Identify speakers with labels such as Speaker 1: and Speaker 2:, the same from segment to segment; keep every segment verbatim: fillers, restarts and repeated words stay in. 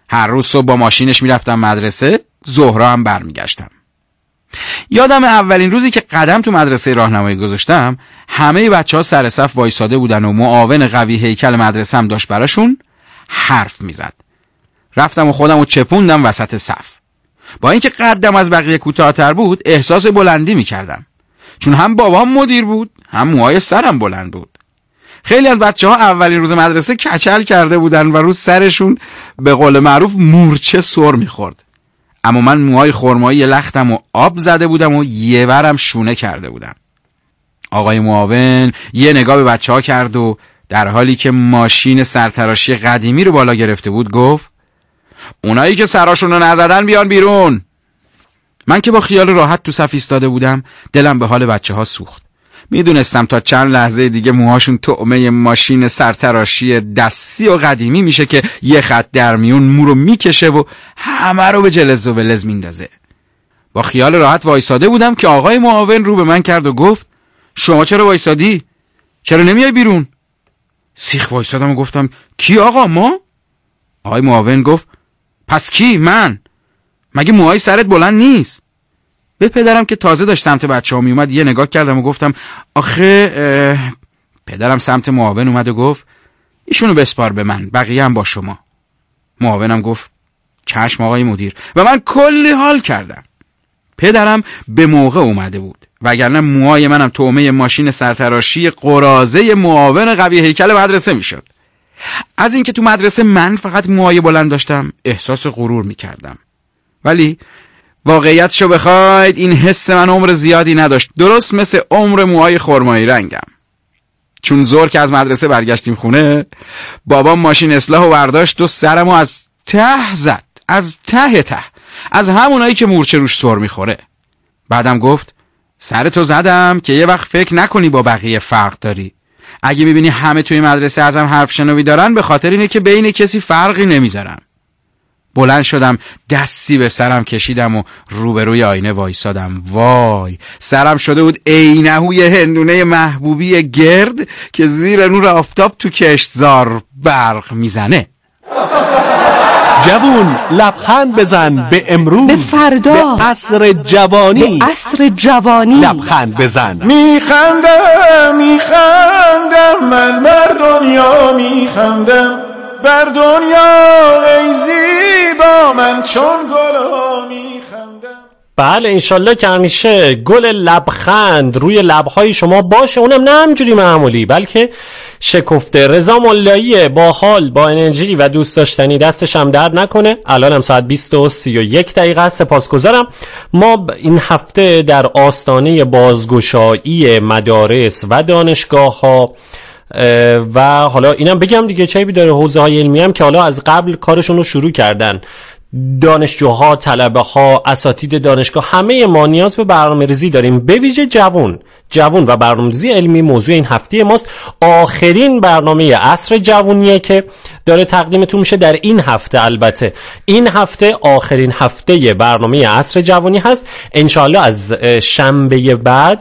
Speaker 1: هر روز صبح با ماشینش میرفتم مدرسه، ظهرا هم برمیگشتم. یادم اولین روزی که قدم تو مدرسه راهنمایی گذاشتم، همه بچه‌ها سر صف وایساده بودن و معاون قوی هیکل مدرسه هم داشت براشون حرف میزد. رفتم و خودم رو چپوندم وسط صف. با اینکه قدم از بقیه کوتاه‌تر بود، احساس بلندی میکردم، چون هم بابام مدیر بود، هم موهای سرم بلند بود. خیلی از بچه‌ها اولین روز مدرسه کچل کرده بودن و رو سرشون به قول معروف مورچه سر میخورد. اما من موهای خرمایی لختم و آب زده بودم و یه ورم شونه کرده بودم. آقای معاون یه نگاه به بچه‌ها کرد و در حالی که ماشین سرتراشی قدیمی رو بالا گرفته بود گفت: اونایی که سراشون رو نزدن بیان بیرون. من که با خیال راحت تو صف ایستاده بودم، دلم به حال بچه‌ها سوخت. میدونستم تا چند لحظه دیگه موهاشون طعمه ماشین سرتراشی دستی و قدیمی میشه که یه خط در میون مو رو میکشه و همه رو به جلز و ولز میندازه. با خیال راحت وایساده بودم که آقای معاون رو به من کرد و گفت: شما چرا وایسادی؟ چرا نمیای بیرون؟ سیخ وایسادم و گفتم: کی آقا؟ ما؟ آقای معاون گفت: پس کی؟ من؟ مگه موهای سرت بلند نیست؟ به پدرم که تازه داشت سمت بچه ها می اومد یه نگاه کردم و گفتم: آخه پدرم سمت معاون اومد و گفت: ایشونو بسپار به من، بقیه هم با شما. معاونم گفت: چشم آقای مدیر. و من کلی حال کردم. پدرم به موقع اومده بود، وگرنه موهای منم طعمه ماشین سرتراشی قرازه معاون قوی هیکل مدرسه میشد. از اینکه تو مدرسه من فقط موهای بلند داشتم احساس غرور میکردم، ولی واقعیتشو بخواید این حس من عمر زیادی نداشت، درست مثل عمر موهای خرمایی رنگم. چون ظهر که از مدرسه برگشتیم خونه، بابام ماشین اصلاح و برداشت و سرمو از ته زد، از ته ته، از همونایی که مورچه روش سر میخوره. بعدم گفت: سرتو زدم که یه وقت فکر نکنی با بقیه فرق داری. اگه میبینی همه توی مدرسه ازم حرف شنوی دارن، به خاطر اینه که بین کسی فرقی نمیذارم. بلند شدم، دستی به سرم کشیدم و روبروی آینه وایسادم. وای، سرم شده بود عینهوی هندونه محبوبی گرد که زیر نور آفتاب تو کشتزار برق میزنه.
Speaker 2: جوون، لبخند بزن به امروز،
Speaker 3: به فردا،
Speaker 2: به عصر جوانی،
Speaker 3: به عصر جوانی
Speaker 2: لبخند بزن.
Speaker 4: میخندم میخندم من بر دنیا میخندم، بر دنیا ای زیبا من چون گل میخندم.
Speaker 5: بله انشالله که همیشه گل لبخند روی لبهای شما باشه، اونم نه همجوری معمولی بلکه شکفته. رضا ملایی با حال، با انرژی و دوست داشتنی، دستش هم درد نکنه. الان هم ساعت بیست و سی و یک دقیقه است. سپاسگزارم. ما این هفته در آستانه بازگشایی مدارس و دانشگاه ها و حالا اینم بگم دیگه چه بیداره حوزه های علمی هم که حالا از قبل کارشون رو شروع کردن، دانشجوها، طلبه ها، اساتید دانشگاه، همه ما نیاز به برنامه‌ریزی داریم، به ویژه جوون جوون و برنامه‌ریزی علمی موضوع این هفته ماست. آخرین برنامه عصر جوونیه که داره تقدیمتون میشه در این هفته. البته این هفته آخرین هفته برنامه عصر جوونی هست. انشالله از شنبه بعد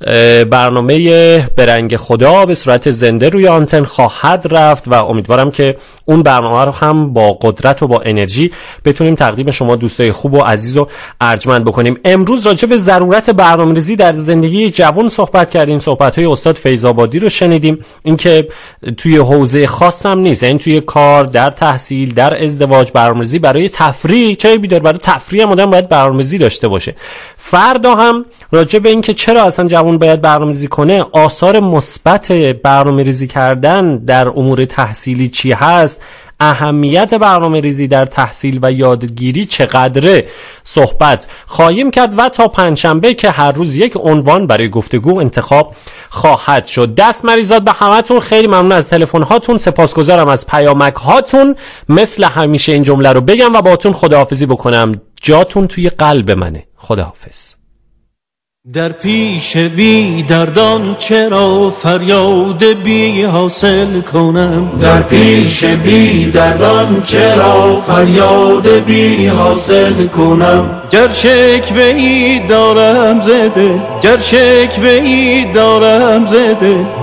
Speaker 5: برنامه برنگ خدا به صورت زنده روی آنتن خواهد رفت و امیدوارم که اون برنامه رو هم با قدرت و با انرژی بتونیم تقدیم شما دوستای خوب و عزیز و ارجمند بکنیم. امروز راجع به ضرورت برنامه‌ریزی در زندگی جوان صحبت کردیم. صحبت‌های استاد فیض‌آبادی رو شنیدیم. اینکه توی حوزه خاص هم نیست، یعنی توی کار، در تحصیل، در ازدواج برنامه‌ریزی برای تفریح، چه بیدار برای تفریح هم آدم باید برنامه‌ریزی داشته باشه. فردا هم راجع به اینکه چرا اصلا جوان باید برنامه‌ریزی کنه، آثار مثبت برنامه‌ریزی کردن در امور تحصیلی چی هست، اهمیت برنامه‌ریزی در تحصیل و یادگیری چقدره صحبت خواهیم کرد و تا پنجشنبه که هر روز یک عنوان برای گفتگو انتخاب خواهد شد. دست مریزاد به همتون، خیلی ممنون از تلفن هاتون، سپاسگزارم از پیامک هاتون. مثل همیشه این جمله رو بگم و باهاتون خداحافظی بکنم: جاتون توی قلب منه. خداحافظ.
Speaker 6: در پیش بی دردان چرا فریاد بی حاصل کنم، در پیش بی دردان چرا فریاد بی حاصل کنم. گر شکوه‌ای دارم زده، گر شکوه‌ای دارم زده،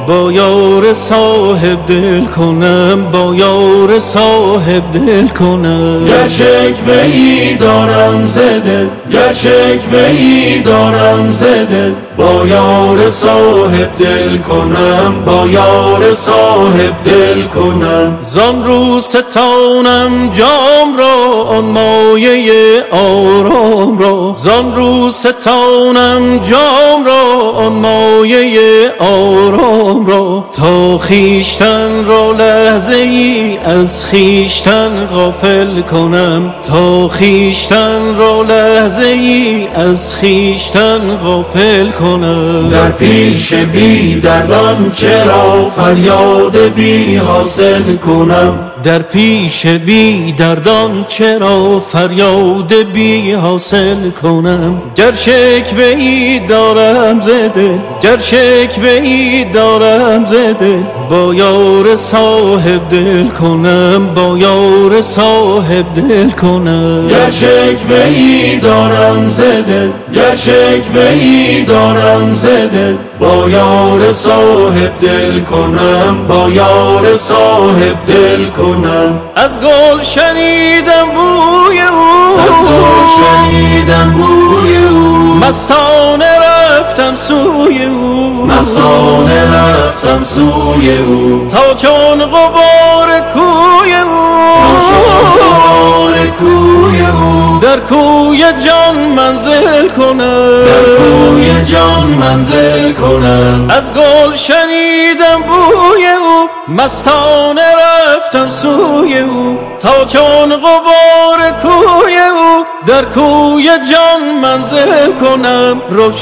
Speaker 6: با یار صاحب دل کنم، با یار صاحب دل کنم.
Speaker 7: گر شکوه‌ای دارم ز دل، گر شکوه‌ای دارم ز دل، با یار صاحب دل کنم، با یار صاحب دل کنم.
Speaker 6: زان رو ستانم جام را، آن مایه آرام را، زان رو ستانم جام را، آن مایه آرام را، تا خیشتن را لحظه ای از خیشتن غافل کنم، تا خیشتن را لحظه ای از خیشتن غافل کنم.
Speaker 7: در پیش بی دردان چرا فریاد بی حاصل کنم،
Speaker 6: در پیش بی دردان چرا فریاد بی حاصل کنم. گر شکوه‌ای دارم ز دل، گر شکوه‌ای دارم ز دل، با یار صاحب دل کنم، با یار صاحب دل کنم.
Speaker 7: گر شکوه‌ای دارم ز دل، گر شکوه‌ای دارم ز دل، با یار صاحب دل کنم، با یار صاحب دل کنم.
Speaker 6: از گل شنیدم بوی او،
Speaker 7: از گل شنیدم بوی او،
Speaker 6: مستانه رفتم سوی او،
Speaker 7: مستانه رفتم سوی او،
Speaker 6: تا چون غبار کوی او،
Speaker 7: تا چون غبار کوی او،
Speaker 6: در کوی جان منزل کنم،
Speaker 7: در کوی جان منزل کنم.
Speaker 6: از گل شنیدم بوی او، مستانه رفتم سوی او، تا چون غبار کوی او، در کوی جان منزل کنم.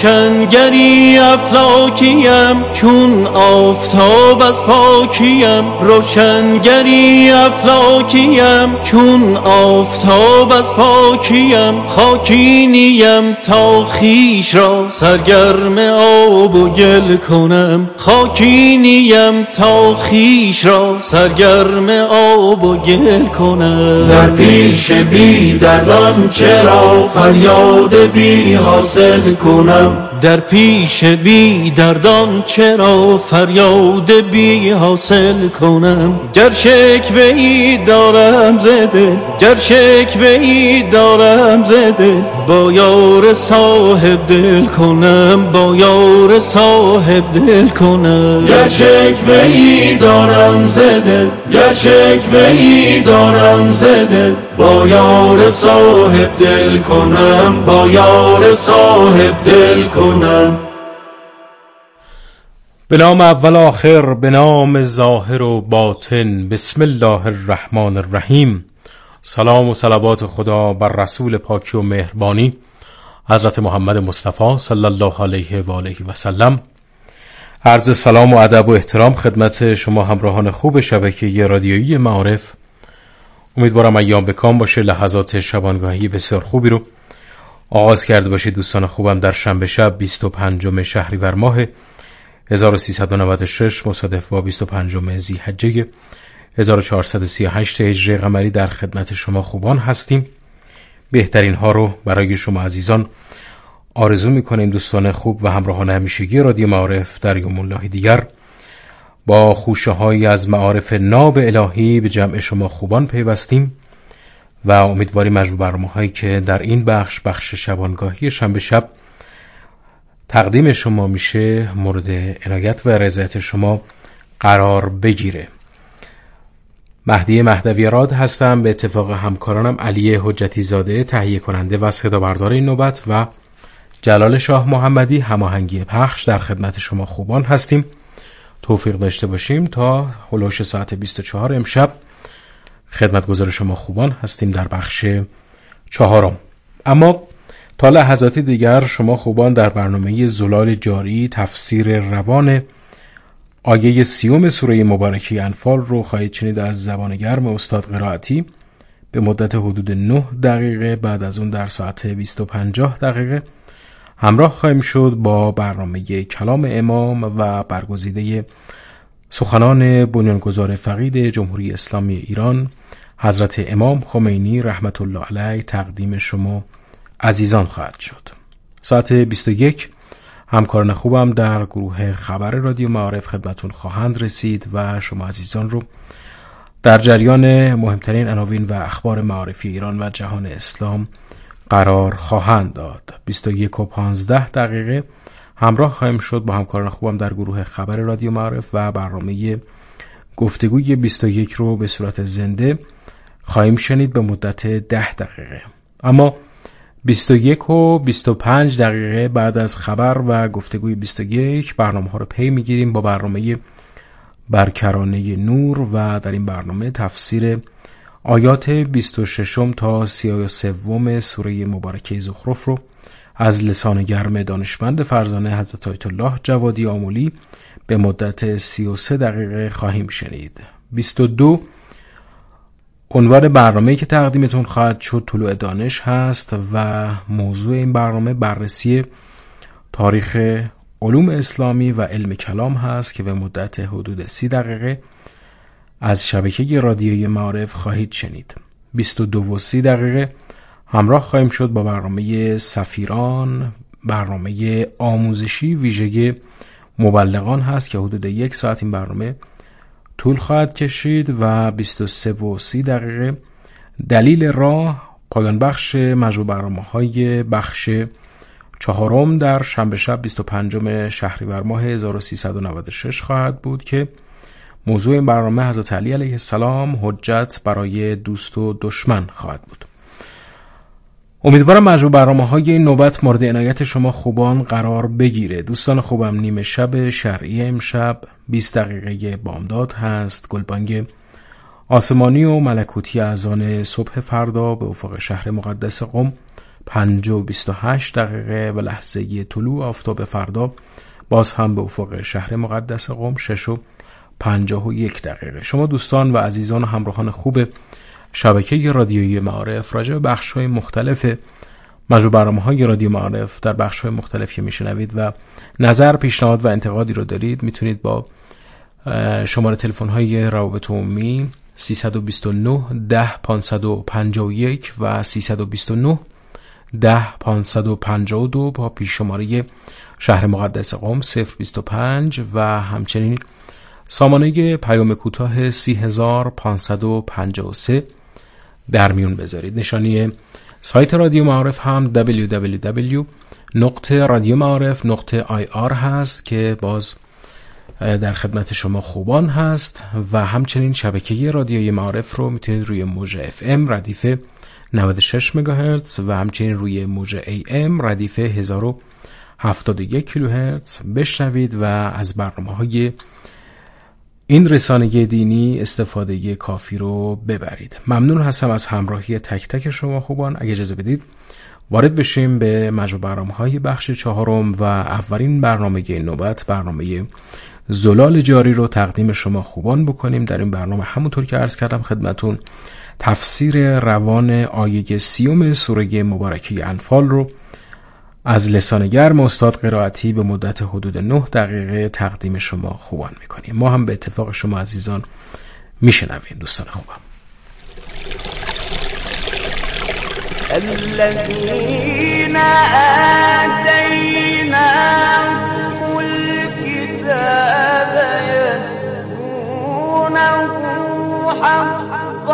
Speaker 6: روشنگری افلاکیم چون آفتاب از پاکیم، روشنگری افلاکیم چون آفتاب از پاکیم. خاکی نیم تا خیش را سرگرم آب و گل کنم، خاکی نیم تا خیش را سرگرم آب و گل کنم.
Speaker 7: در پیش بی دردان چرا فریاد بی حاصل کنم،
Speaker 6: در پیش بی دردان چرا فریاد بی حاصل کنم. گر شکوه‌ای دارم ز دل، گر شکوه‌ای دارم ز دل، با یار صاحب دل کنم، با یار صاحب دل کنم.
Speaker 7: گر شکوه‌ای دارم ز دل، گر شکوه‌ای دارم ز دل، با یار صاحب دل کنم، با یار صاحب دل کنم.
Speaker 2: به نام اول آخر، به نام ظاهر و باطن، بسم الله الرحمن الرحیم. سلام و صلوات خدا بر رسول پاکی و مهربانی حضرت محمد مصطفی صلی الله علیه و آله و سلم. عرض سلام و ادب و احترام خدمت شما همراهان خوب شبکه رادیویی معارف. امیدوارم ایام بکام باشه، لحظات شبانگاهی بسیار خوبی رو آغاز کرده باشید دوستان خوبم. در شنبه شب بیست و پنجم شهریور ماه هزار و سیصد و نود و شش مصادف با بیست و پنجم ذی‌حجه هزار و چهارصد و سی و هشت هجری قمری در خدمت شما خوبان هستیم. بهترین ها رو برای شما عزیزان آرزو میکنیم دوستان خوب و همراهان همیشگی رادیو معارف. در یوم الله دیگر با خوشه هایی از معارف ناب الهی به جمع شما خوبان پیوستیم و امیدواریم مجموع برنامه هایی که در این بخش بخش شبانگاهی شنبه شب تقدیم شما میشه مورد عنایت و رضایت شما قرار بگیره. مهدی مهدوی راد هستم، به اتفاق همکارانم علی حجتی زاده تهیه کننده و صدا بردار این نوبت و جلال شاه محمدی هماهنگی پخش در خدمت شما خوبان هستیم. توفیق داشته باشیم تا هلوش ساعت بیست و چهار امشب خدمتگزار شما خوبان هستیم در بخش چهارم. اما تا لحظاتی دیگر شما خوبان در برنامه زلال جاری تفسیر روان آیه سیوم سوره مبارکه انفال رو خواهید شنید از زبان گرم استاد قرائتی به مدت حدود نه دقیقه. بعد از اون در ساعت بیست و پنجاه دقیقه همراه خواهیم شد با برنامه کلام امام و برگزیده سخنان بنیانگذار فقید جمهوری اسلامی ایران حضرت امام خمینی رحمت الله علیه تقدیم شما عزیزان خواهد شد. ساعت بیست و یک همکاران خوبم در گروه خبر رادیو معارف خدمتون خواهند رسید و شما عزیزان رو در جریان مهمترین عناوین و اخبار معارفی ایران و جهان اسلام قرار خواهند داد. بیست و یک و پانزده دقیقه همراه خواهیم شد با همکاران خوبم در گروه خبر رادیو معارف و برنامه گفتگوی بیست و یک رو به صورت زنده خواهیم شنید به مدت ده دقیقه. اما بیست و یک و بیست و پنج دقیقه بعد از خبر و گفتگوی بیست و یک برنامه ها رو پی میگیریم با برنامه برکرانه نور و در این برنامه تفسیر آیات بیست و شش تا سی و سه سوره مبارکه زخرف رو از لسان گرم دانشمند فرزانه حضرت آیت الله جوادی آملی به مدت سی و سه دقیقه خواهیم شنید. بیست و دو عنوان برنامه‌ای که تقدیمتون خواهد شد طلوع دانش هست و موضوع این برنامه بررسی تاریخ علوم اسلامی و علم کلام هست که به مدت حدود سی دقیقه از شبکه رادیویی معارف خواهید شنید. بیست و دو و سی دقیقه همراه خواهیم شد با برنامه سفیران، برنامه آموزشی ویژه مبلغان هست که حدود یک ساعت این برنامه طول خواهد کشید و بیست و سه و سی دقیقه دلیل راه پایان بخش مجموع برنامه‌های بخش چهارم در شنبه شب بیست و پنجم شهریور ماه هزار و سیصد و نود و شش خواهد بود که موضوع این برنامه حضرت علی علیه السلام حجت برای دوست و دشمن خواهد بود. امیدوارم مجموع برنامه‌های این نوبت مورد عنایت شما خوبان قرار بگیره. دوستان خوبم، نیمه شب شرعی امشب بیست دقیقه بامداد هست. گلبانگ آسمانی و ملکوتی اذان صبح فردا به افق شهر مقدس قم پنج و بیست و هشت دقیقه و لحظه طلوع آفتاب فردا باز هم به افق شهر مقدس قم شش و پنجاه و یک دقیقه. شما دوستان و عزیزان و همراهان خوب شبکه رادیویی معارف راجع به بخش‌های مختلف مجموع برنامه‌های رادیو معارف در بخش‌های مختلف که میشنوید و نظر، پیشنهاد و انتقادی رو دارید میتونید با شماره تلفن‌های روابط عمومی سیصد و بیست و نه ده پانصد و پنجاه و یک و سیصد و بیست و نه ده پانصد و پنجاه و دو با پیش شماره شهر مقدس قم صفر بیست و پنج و همچنین سامانه پیام کوتاه سی هزار پانصد و پنجاه و سه در میون بذارید. نشانی سایت رادیو معارف هم دبلیو دبلیو دبلیو نقطه رادیو معارف نقطه آی آر هست که باز در خدمت شما خوبان هست و همچنین شبکه رادیوی معارف رو میتونید روی موج اف ام ردیف نود و شش مگاهرتز و همچنین روی موج ای ام ردیف هزار و هفتاد و یک کیلوهرتز بشنوید و از برنامه‌های این رسانه دینی استفاده کافی رو ببرید. ممنون هستم از همراهی تک تک شما خوبان. اگه اجازه بدید وارد بشیم به مجموع برنامه‌های بخش چهارم و اولین برنامه این نوبت، برنامه زلال جاری رو تقدیم شما خوبان بکنیم. در این برنامه همونطور که عرض کردم خدمتون تفسیر روان آیه سیوم سوره مبارکه انفال رو از لسان گرم استاد قرائتی به مدت حدود نه دقیقه تقدیم شما خوبان میکنیم. ما هم به اتفاق شما عزیزان میشنویم. دوستان خوبم،
Speaker 8: الذين آتيناهم الكتاب يتلونه حق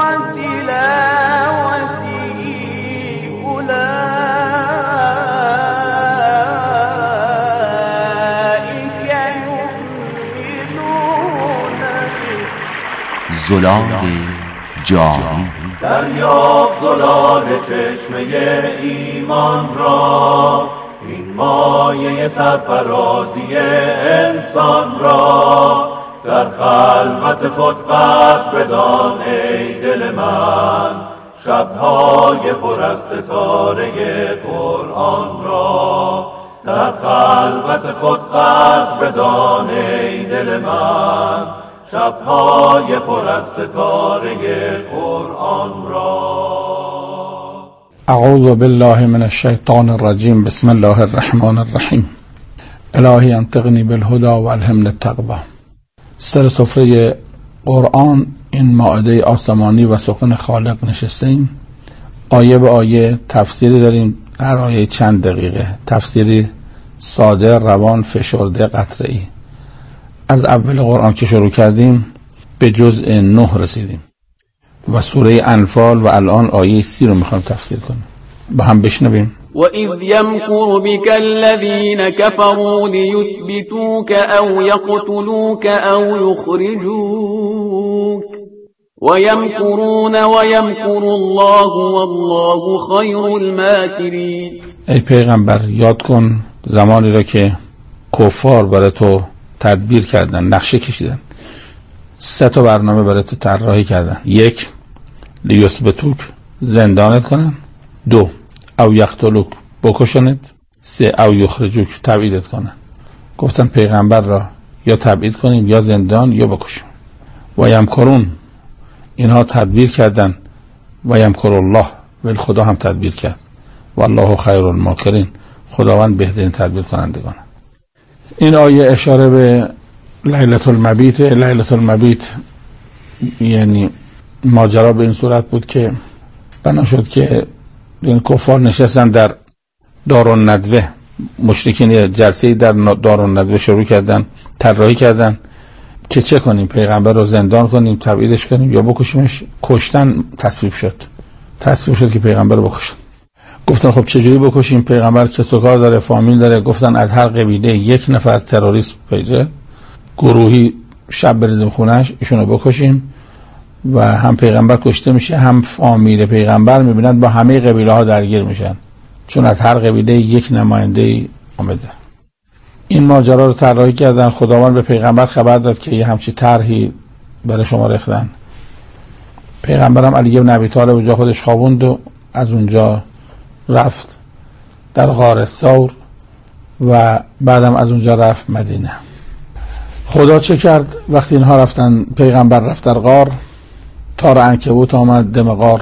Speaker 8: تلاوته أولئك يؤمنون به.
Speaker 1: زلال جاری
Speaker 7: دریاب زلال چشمه ایمان را، این مایه سرفرازی انسان را، در خلوت خود قدر بدان ای دل من، شبهای پر از ستاره قرآن را، در خلوت خود قدر بدان ای دل من، شبهای پر از ستاره قرآن را.
Speaker 9: اعوذ بالله من الشیطان الرجیم. بسم الله الرحمن الرحیم. الهی انطقنی بالهدى و الهمنی التقوی. سر سفره قرآن این مائده آسمانی و سخن خالق نشستیم. آیه به آیه تفسیری داریم. هر آیه چند دقیقه تفسیری ساده، روان، فشرده، قطره‌ای. از اول قرآن که شروع کردیم به جزء نه رسیدیم و سوره انفال و الان آیه سی رو میخوایم تفسیر کنیم. با هم بشنویم.
Speaker 10: وَإِذْ يَمْكُرُ بِكَ الَّذِينَ كَفَرُوا لِيُثْبِتُوكَ أَوْ يَقْتُلُوكَ أَوْ يُخْرِجُوكَ وَيَمْكُرُونَ وَيَمْكُرُ اللَّهُ وَاللَّهُ خَيْرُ الْمَاكِرِينَ.
Speaker 9: ای پیغمبر یاد کن زمانی را که کفار برای تو تدبیر کردن، نقشه کشیدن، سه تا برنامه برای تو طراحی کردن. یک، لیثبتوک، زندانت کنن. دو، او یقتلوک، بکشنت. سه، او یخرجوک، تبعیدت کنن. گفتن پیغمبر را یا تبعید کنیم یا زندان یا بکشیم. و یمکرون، اینها تدبیر کردن. و یمکر الله، ولی خدا هم تدبیر کرد. والله خیر الماکرین، خداوند بهترین تدبیر کنندگان. این آیه اشاره به لیلة المبیت. لیلة المبیت یعنی ماجرا به این صورت بود که بنا شد که این کفار نشستن در دارالندوه، مشرکین جلسه‌ای در دارالندوه شروع کردن، طراحی کردن که چه کنیم، پیغمبر رو زندان کنیم، تبعیدش کنیم یا بکشیمش. کشتن تصویب شد. تصویب شد که پیغمبر رو بکشن. گفتن خب چجوری بکشیم؟ پیغمبر کس و کار داره، فامیل داره. گفتن از هر قبیله یک نفر تروریست پیدا، گروهی شب بریزیم خونش، ایشونو بکشیم و هم پیغمبر کشته میشه، هم فامیل پیغمبر میبینن با همه قبیله ها درگیر میشن، چون از هر قبیله یک نماینده آمده. این ماجرا رو طراحی کردن. خداوند به پیغمبر خبر داد که یه همچی طرحی برای شما ریختن. پیغمبرم علی بن ابی طالب اونجا خودش خوابوند و از اونجا رفت در غار ثور و بعدم از اونجا رفت مدینه. خدا چه کرد وقتی اینها رفتن؟ پیغمبر رفت در غار، تار عنکبوت آمد دم غار.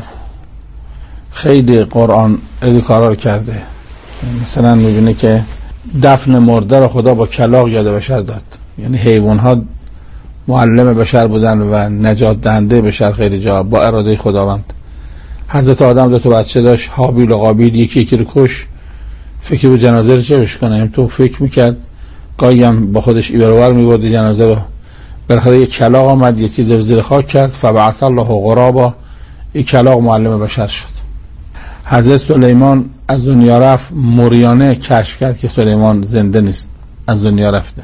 Speaker 9: خیلی قرآن این کارا رو کرده. مثلا میبینه که دفن مرده رو خدا با کلاغ یاد بشر داد. یعنی حیوان ها معلم بشر بودن و نجات دهنده بشر خیلی جا با اراده خداوند. حضرت آدم دو تا بچه داشت، هابیل و قابیل، یکی یکی رو کش. فکر به جنازه رو چه بش کنه؟ تو فکر میکرد، گاهی هم با خودش ایبروار میبرد جنازه رو. بالاخره یک کلاغ آمد، یه چیز رو زیر خاک کرد، فبعث الله غرابا، یک کلاغ معلم بشر شد. حضرت سلیمان از دنیا رفت، موریانه کشف کرد که سلیمان زنده نیست، از دنیا رفته.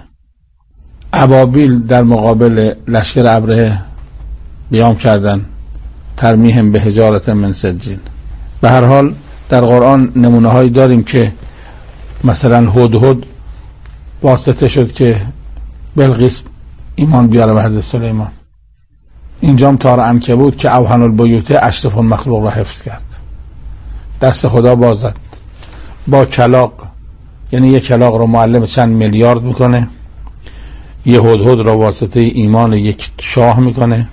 Speaker 9: ابابیل در مقابل لشکر ابرهه قیام کردن، ترمیهم به حجارت من سجیل. به هر حال در قرآن نمونه هایی داریم که مثلا هدهد واسطه شد که بلقیس ایمان بیاره به حضرت سلیمان. اینجام تار عنکبوت که اوهن البیوت اشرف المخلوق را حفظ کرد. دست خدا بازد با کلاغ، یعنی یک کلاغ رو معلم چند میلیارد میکنه، یه هدهد را واسطه ایمان یک شاه میکنه،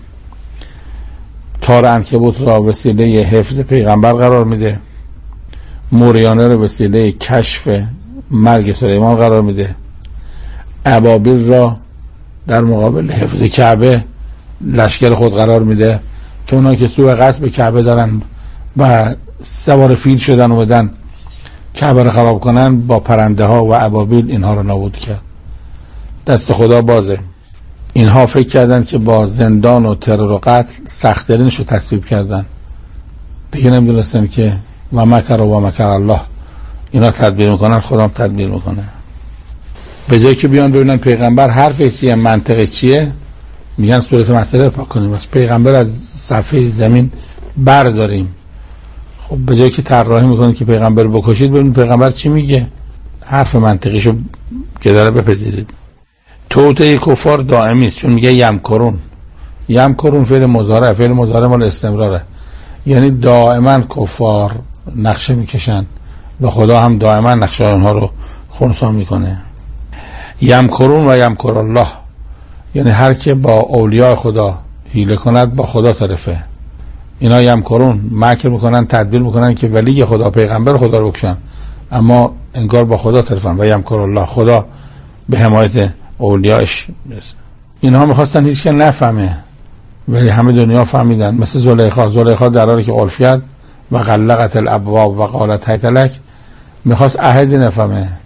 Speaker 9: تار عنکبوت را وسیله حفظ پیغمبر قرار میده، موریانه را وسیله کشف مرگ سلیمان قرار میده، ابابیل را در مقابل حفظ کعبه لشکر خود قرار میده که اونا که سوء قصد به کعبه دارن و سوار فیل شدن و بدن کعبه رو خراب کنن، با پرنده ها و ابابیل اینها رو نابود کرد. دست خدا بازه. اینها فکر کردن که با زندان و ترور و قتل سخت‌ترینش رو تصویب کردن، دیگه نمیدونستن که و مکر و مکر الله، اینا تدبیر میکنن، خدا هم تدبیر میکنه. به جایی که بیان ببینن پیغمبر حرفش چیه، منطقش چیه، میگن صورت مسئله رو پاک کنیم، واسه پیغمبر از صفحه زمین برداریم. خب به جایی که طراحی میکنن که پیغمبر بکشید، ببینید پیغمبر چی میگه، حرف منطقیشو که داره بپذیرید. توطئه کفار دائمی است، چون میگه یمکرون. یمکرون فعل مضارع، فعل مضارع مال استمراره، یعنی دائما کفار نقشه میکشن و خدا هم دائما نقشه اونها رو خنثی میکنه. یمکرون و یمکر الله، یعنی هر که با اولیاء خدا حیله کند با خدا طرفه. اینا یمکرون، مکر میکنن، تدبیر میکنن که ولی خدا پیغمبر خدا رو بکشن، اما انگار با خدا طرفن. و یمکر الله، خدا به حمایت اولیاءش. اینها میخواستن هیچ که نفهمه ولی همه دنیا فهمیدن. مثل زلیخا، زلیخا در حالی که قلف کرد و غلقت الابواب و قالت هیت لک، میخواست احدی نفهمه،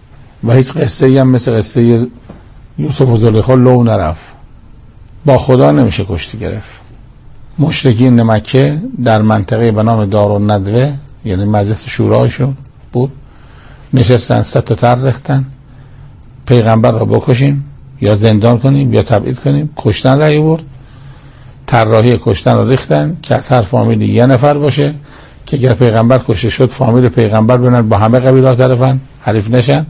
Speaker 9: و هیچ قصه ای هم مثل قصه یوسف و زلیخا لو نرفت. با خدا نمیشه کشتی گرفت. مشرکین مکه در منطقه به نام دارالندوه، یعنی مجلس شورایشون بود، نشستن سه تا تر ریختن پیغمبر را بکشیم یا زندان کنیم یا تبعید کنیم. کشتن رأی برد، طراحی کشتن رو ریختن که از هر فامیلی یه نفر باشه که اگر پیغمبر کشته شد فامیل پیغمبر ببینن با همه قبیله طرفن، حریف نشن.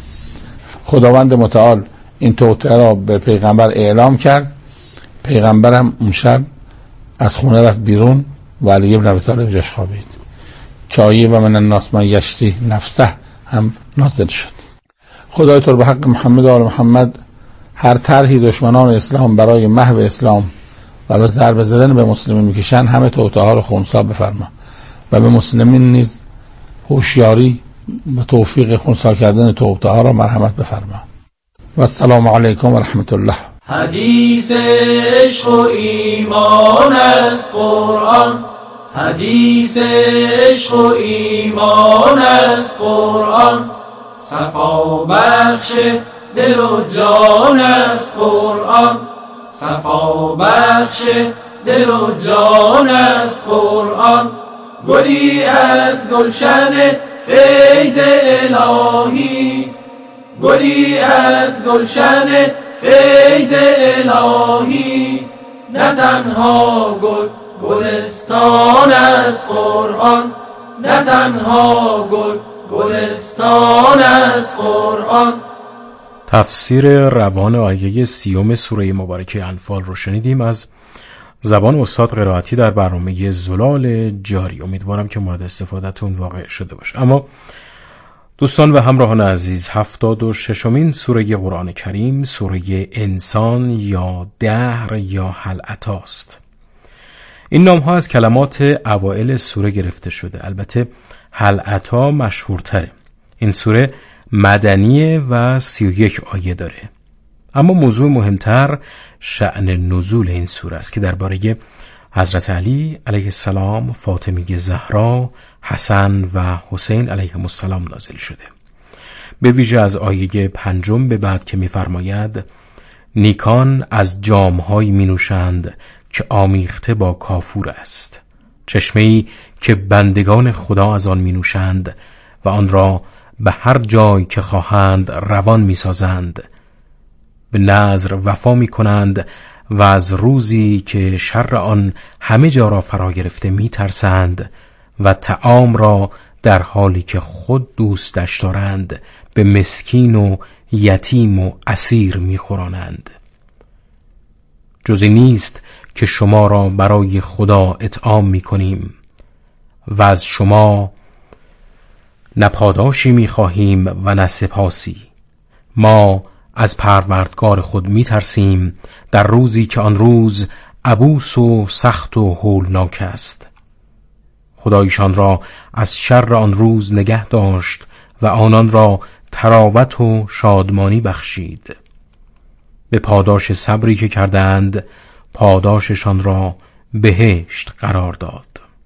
Speaker 9: خداوند متعال این توطئه را به پیغمبر اعلام کرد. پیغمبرم اون شب از خونه رفت بیرون و علی ابن ابی طالب جاش خوابید که آیه و من الناس من یشری نفسه هم نازل شد. خدای تو به حق محمد و آل محمد هر طرحی دشمنان اسلام برای محو اسلام و به ضربه زدن به مسلمین میکشن همه توطئه ها رو خنثی بفرما و به مسلمین نیز هوشیاری و توفیق خنثی کردن توطئه ها را مرحمت بفرما. و السلام علیکم و رحمت الله.
Speaker 7: حدیث عشق و ایمان از قرآن، حدیث عشق و ایمان از قرآن، صفا بخش دل و جان از قرآن، صفا بخش دل و جان از قرآن. گلی از گلشن فیض الهیست، گلی از گلشن فیض الهیست. نه تنها گل گلستان از قرآن، نه تنها گل گلستان از قرآن.
Speaker 2: تفسیر روان آیه سیوم سوره مبارکه انفال رو شنیدیم از زبان استاد قرائتی در برنامه زلال جاری. امیدوارم که مورد استفادهتون واقع شده باشه. اما دوستان و همراهان عزیز، هفتاد و ششمین سوره قرآن کریم سوره انسان یا دهر یا هل اتاست. این نام ها از کلمات اوائل سوره گرفته شده. البته هل اتا مشهورتره. این سوره مدنیه و سی و یک آیه داره. اما موضوع مهمتر شأن نزول این سوره است که درباره حضرت علی علیه السلام، فاطمه زهرا، حسن و حسین علیهم السلام نازل شده. به ویژه از آیه پنجم به بعد که می‌فرماید نیکان از جام‌هایی می‌نوشند که آمیخته با کافور است، چشمه‌ای که بندگان خدا از آن می‌نوشند و آن را به هر جای که خواهند روان می‌سازند، به نذر وفا می‌کنند و از روزی که شر آن همه جا را فرا گرفته می‌ترسند و طعام را در حالی که خود دوستش دارند به مسکین و یتیم و اسیر می‌خورانند. جزی نیست که شما را برای خدا اطعام می‌کنیم و از شما نه پاداشی می‌خواهیم و نه سپاسی. ما از پروردگار خود می‌ترسیم در روزی که آن روز عبوس و سخت و هولناک است. خدایشان را از شر آن روز نگه داشت و آنان را تراوت و شادمانی بخشید. به پاداش صبری که کردند پاداششان را بهشت قرار داد.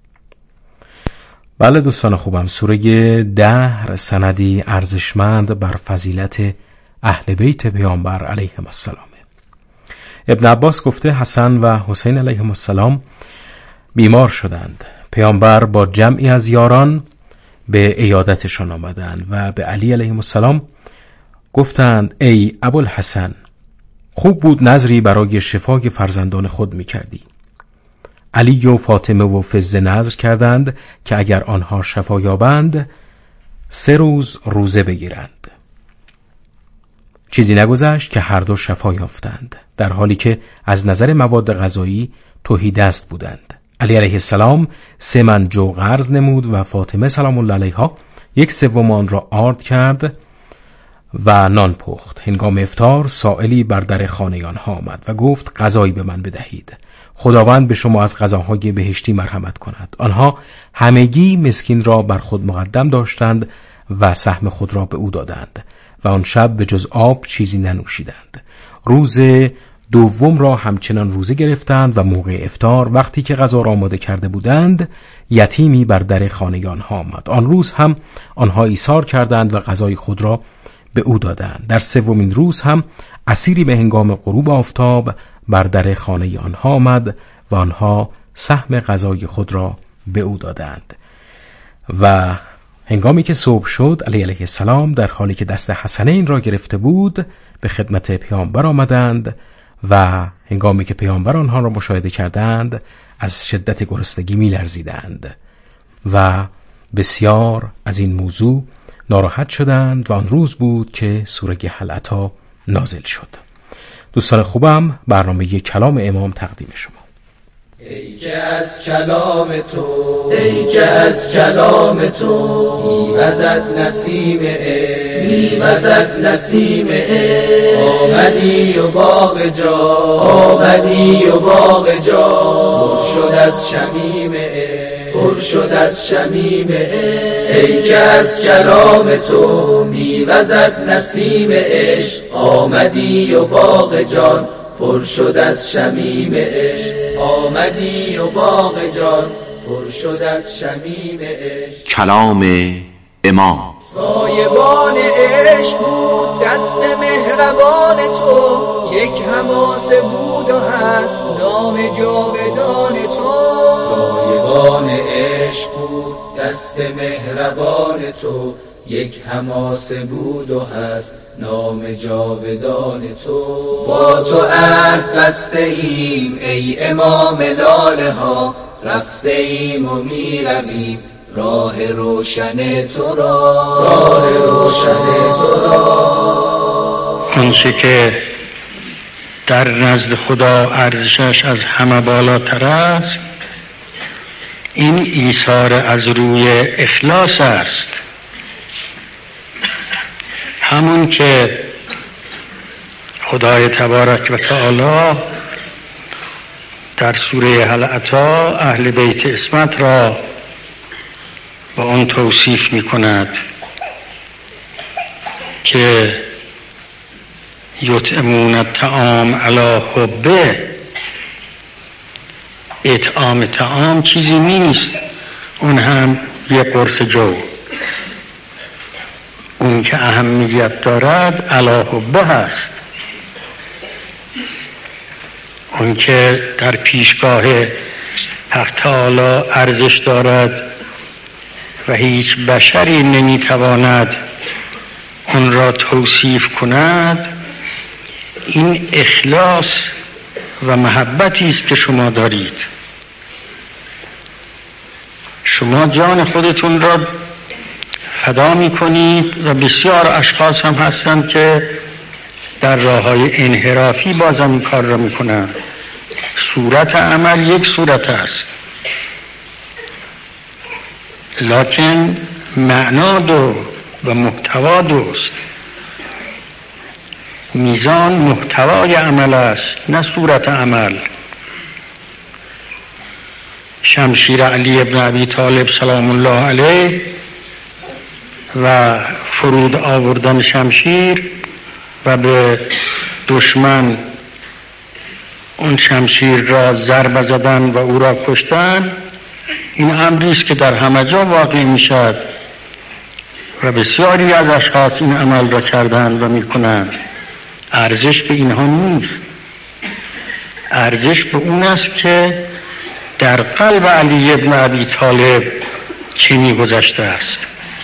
Speaker 2: بله دوستان خوبم، سوره دهر سندی ارزشمند بر فضیلت اهل بیت پیامبر علیهم السلام. ابن عباس گفته حسن و حسین علیهم السلام بیمار شدند. پیامبر با جمعی از یاران به عیادتشان آمدند و به علی علیه السلام گفتند ای ابوالحسن، خوب بود نظری برای شفای فرزندان خود میکردی. علی و فاطمه و فزه نظر کردند که اگر آنها شفا یابند سه روز روزه بگیرند. چیزی نگذشت که هر دو شفا یافتند، در حالی که از نظر مواد غذایی تهیدست بودند. علی علیه السلام سه من جو قرض نمود و فاطمه سلام الله علیها یک سوم آن را آرد کرد و نان پخت. هنگام افطار سائلی بر در خانه آنها آمد و گفت غذایی به من بدهید. خداوند به شما از غذاهای بهشتی مرحمت کند. آنها همگی مسکین را بر خود مقدم داشتند و سهم خود را به او دادند و آن شب به جز آب چیزی ننوشیدند. روز دوم را همچنان روزه گرفتند و موقع افطار وقتی که غذا را آماده کرده بودند یتیمی بر در خانه آنها آمد. آن روز هم آنها ایثار کردند و غذای خود را به او دادند. در سومین روز هم اسیری به هنگام غروب آفتاب بر در خانه آنها آمد و آنها سهم غذای خود را به او دادند. و هنگامی که صبح شد علی علیه السلام در حالی که دست حسنین را گرفته بود به خدمت پیامبر آمدند و هنگامی که پیامبر آنها را مشاهده کردند از شدت گرسنگی می لرزیدند و بسیار از این موضوع ناراحت شدند و آن روز بود که سوره هل اتی نازل شد. دوستان خوبم، برنامه کلام امام تقدیم شما.
Speaker 7: ای که از کلام تو ای که از کلام تو میوزد نسیم عشق میوزد نسیم عشق آمدی و باغ جا آمدی و باغ جا پر شد از شمیم عشق پر شد از شمیم عشق ای که از کلام تو میوزد نسیم عشق آمدی و باغ جان پر شد از شمیم عشق آمدی و باغ جان پر شد از شمیم عشق.
Speaker 11: کلام امام.
Speaker 8: سایبان عشق بود دست مهربان تو، یک حماسه بود و هست نام جاودان تو.
Speaker 7: سایبان عشق بود دست مهربان تو، یک حماسه بود و هست نام جاودان تو. با تو عهد بسته ایم ای امام لاله ها، رفته ایم و می رویم راه روشن تو را، راه روشن تو را.
Speaker 12: آنچه که در نزد خدا ارزشش از همه بالاتر است این ایثار از روی اخلاص است. همون که خدای تبارک و تعالی در سوره هل اتی اهل بیت عصمت را با آن توصیف می کند که یطعمون الطعام علی حبه. اطعام طعام چیزی نیست، اون هم یک قرص جو. اون که اهمیت دارد علی حبه هست، اون که در پیشگاه حق تعالی ارزش دارد و هیچ بشری نمیتواند اون را توصیف کند. این اخلاص و محبتی است که شما دارید. شما جان خودتون را فدا می کنید و بسیار اشخاص هم هستند که در راه‌های انحرافی بازم این کار را می کنند. صورت عمل یک صورت است، لکن معنا دو و محتوا دوست. میزان محتوای عمل است نه صورت عمل. شمشیر علی ابن ابی طالب سلام الله علیه و فرود آوردن شمشیر و به دشمن اون شمشیر را ضربه زدن و او را کشتن، این امری است که در همه جا واقع می شود و بسیاری از اشخاص این عمل را کردند و می کنند. ارزش به اینها نیست، ارزش به اون است که در قلب علی ابن ابی طالب چه می گذشته است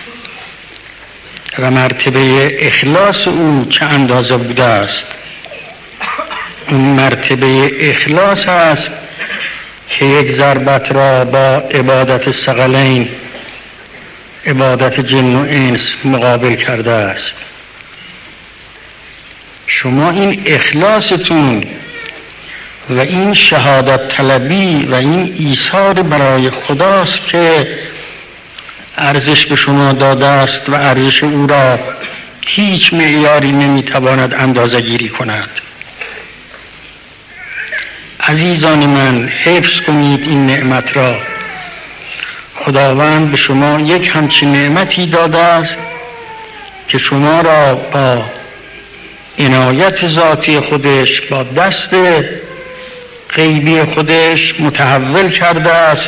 Speaker 12: و مرتبه اخلاص او چه اندازه بوده است. اون مرتبه اخلاص است که یک ضربت را با عبادت ثقلین، عبادت جن و انس مقابل کرده است. شما این اخلاصتون و این شهادت طلبی و این ایثار برای خداست که ارزش به شما داده است و ارزش او را هیچ معیاری نمیتواند اندازه گیری کند. عزیزان من، حفظ کنید این نعمت را. خداوند به شما یک همچین نعمتی داده است که شما را با عنایت ذاتی خودش، با دست غیبی خودش متحول کرده است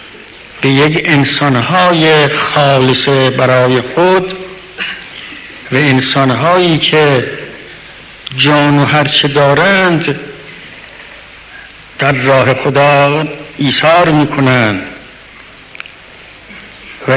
Speaker 12: به یک انسانهای خالص برای خود و انسانهایی که جان و هرچه دارند در راه خدا ایثار میکنند